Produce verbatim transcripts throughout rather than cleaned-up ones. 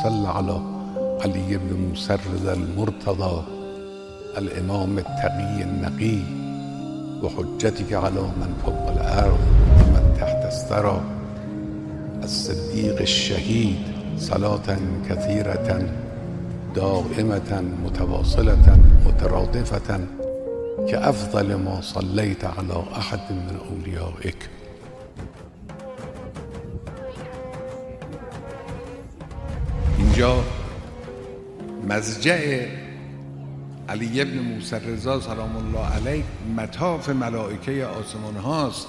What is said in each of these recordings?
صل على علی بن موسی الرضا المرتضى الامام التقی النقی و حجتك على من فوق الارض و من تحت الثری الصدیق الشهید صلاة کثیرة دائمة متواصلة مترادفة كأفضل ما صليت على أحد من أوليائك. اینجا مضجع علی بن موسی الرضا سلام الله علیه مطاف ملائکه آسمان هاست،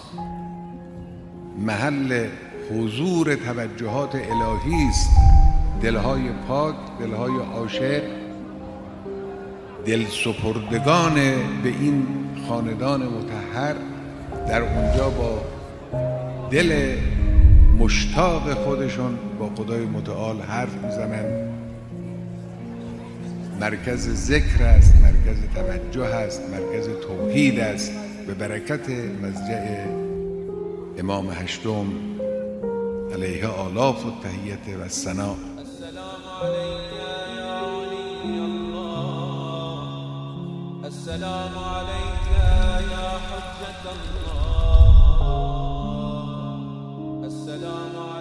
محل حضور توجهات الهی است. دلهای پاک، دلهای عاشق، دل سپردگان به این خاندان مطهر در اونجا با دل مشتاق خودشون با خدای متعال حرف میزنن. مرکز ذکر است، مرکز توجه است، مرکز توحید است. به برکت مضجع امام هشتم علیه آلاف التحیت و الثنا. السلام علیک یا ولی الله، السلام علیک یا حجة الله، السلام